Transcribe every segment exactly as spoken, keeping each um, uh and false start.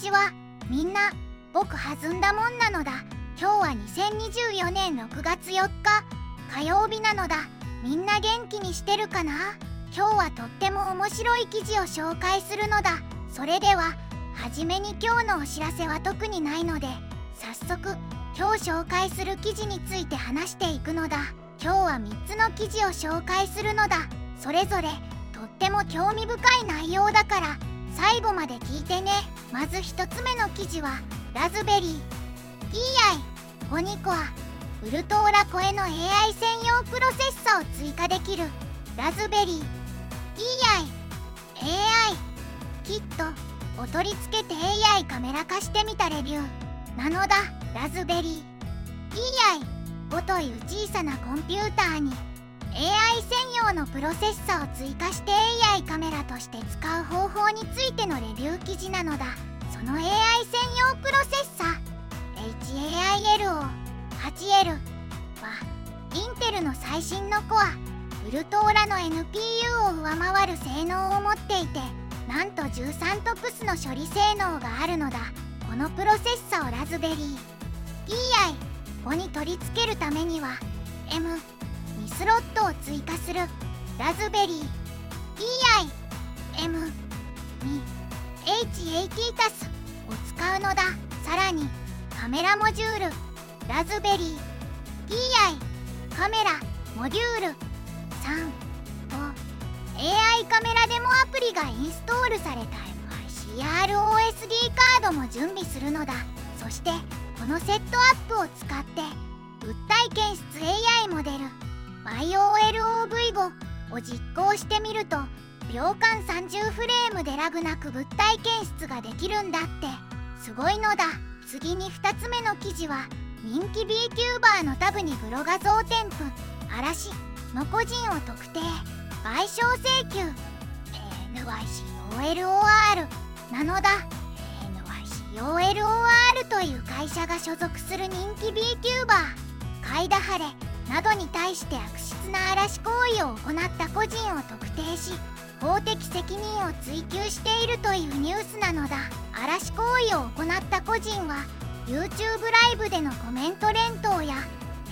ちは。みんな、僕弾んだもんなのだ。今日はにせんにじゅうよねんろくがつよっか、火曜日なのだ。みんな元気にしてるかな？今日はとっても面白い記事を紹介するのだ。それでは、はじめに今日のお知らせは特にないので、早速、今日紹介する記事について話していくのだ。今日はみっつの記事を紹介するのだ。それぞれ、とっても興味深い内容だから、最後まで聞いてね。まずひとつめの記事は、ラズベリー。いいやい、ゴニコア。ウルトーラ超えの エーアイ 専用プロセッサを追加できる。ラズベリー。いいやい、エーアイ。キットを取り付けて エーアイ カメラ化してみたレビュー。なのだ、ラズベリー。いいやい、ごという小さなコンピューターに、エーアイ 専用のプロセッサを追加して エーアイ カメラとして使う方法についてのレビュー記事なのだ。その エーアイ 専用プロセッサ エイチエーアイエルオーはちエル はインテルの最新のコアウルトーラの エヌピーユー を上回る性能を持っていて、なんとじゅうさんトプスの処理性能があるのだ。このプロセッサをラズベリー イーアイご に取り付けるためには エムに スロットを追加する。ラズベリー イーアイエムに エイチエイティー タスを使うのだ。さらにカメラモジュールラズベリー イーアイ カメラモジュールさんと エーアイ カメラデモアプリがインストールされた エムアイシーアールオーエスディー カードも準備するのだ。そしてこのセットアップを使って物体検出 エーアイ モデル ワイオーエルオーブイご を実行してみると秒間さんじゅうフレームでラグなく物体検出ができるんだって。すごいのだ。次にふたつめの記事は人気 ビーキューバーのタブにグロ画像添付嵐の個人を特定賠償請求 エヌワイシーオーエルオーアール なのだ。 エヌワイシーオーエルオーアール という会社が所属する人気 ビーキューバーカイダハレなどに対して悪質な嵐行為を行った個人を特定し法的責任を追及しているというニュースなのだ。嵐行為を行った個人は YouTube ライブでのコメント連投や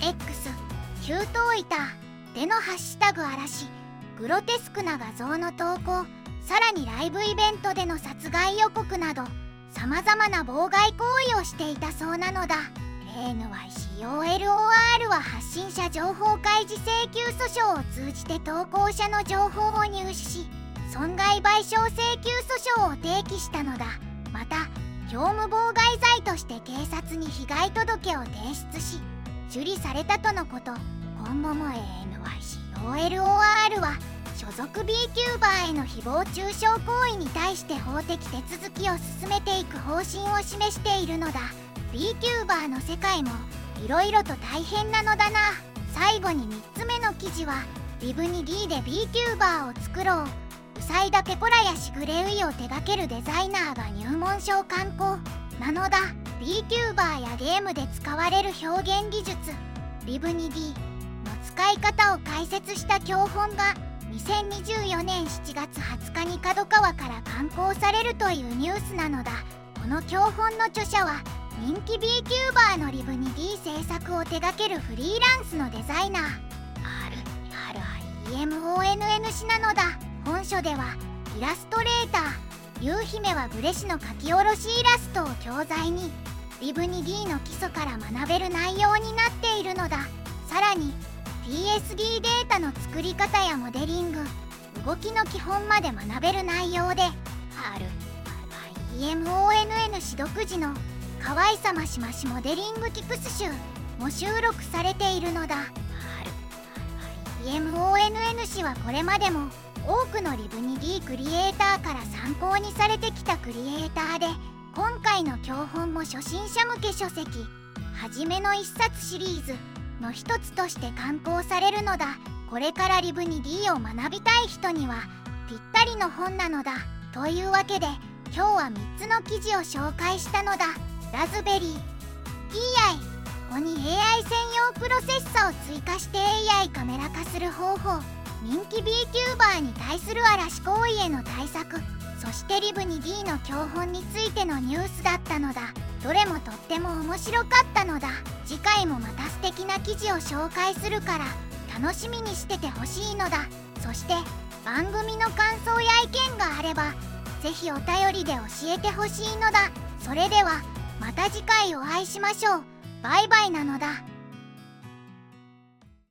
X、旧トイターでのハッシュタグ嵐、グロテスクな画像の投稿、さらにライブイベントでの殺害予告などさまざまな妨害行為をしていたそうなのだ。 エヌワイシーオーエルオーアール は発信者情報開示請求訴訟を通じて投稿者の情報を入手し損害賠償請求訴訟を提起したのだ。また業務妨害罪として警察に被害届を提出し受理されたとのこと。今後も エヌワイシーオーエルオーアール は所属 ビーキューバーへの誹謗中傷行為に対して法的手続きを進めていく方針を示しているのだ。 ビーキューバーの世界もいろいろと大変なのだな。最後にみっつめの記事はリブ にディー で ビーキューバーを作ろうウサイダペコラやしぐれウイを手掛けるデザイナーが入門書を刊行なのだ。 ビーキューバーやゲームで使われる表現技術リブ にディー の使い方を解説した教本がにせんにじゅうよねんしちがつはつかに角川から刊行されるというニュースなのだ。この教本の著者は人気 ビーキューバーのリブ にディー 制作を手掛けるフリーランスのデザイナー アールアールアイイーエムオーエヌエヌ 氏なのだ。本書ではイラストレーターゆうひめはグレシの書き下ろしイラストを教材にリブ にディー の基礎から学べる内容になっているのだ。さらに ティーエスディー データの作り方やモデリング動きの基本まで学べる内容で アールアールアイイーエムオーエヌエヌ 氏独自の可愛さましましモデリングティプス集も収録されているのだ。 アールアールアイイーエムオーエヌエヌ 氏はこれまでも多くのリブ にディー クリエイターから参考にされてきたクリエイターで今回の教本も初心者向け書籍はじめの一冊シリーズの一つとして刊行されるのだ。これからリブ にディー を学びたい人にはぴったりの本なのだ。というわけで今日はみっつの記事を紹介したのだ。ラズベリー イーアイご に エーアイ 専用プロセッサを追加して エーアイ カメラ化する方法人気 ビーキューバーに対する嵐行為への対策そしてリブに D の教本についてのニュースだったのだ。どれもとっても面白かったのだ。次回もまた素敵な記事を紹介するから楽しみにしててほしいのだ。そして番組の感想や意見があればぜひお便りで教えてほしいのだ。それではまた次回お会いしましょう。バイバイなのだ。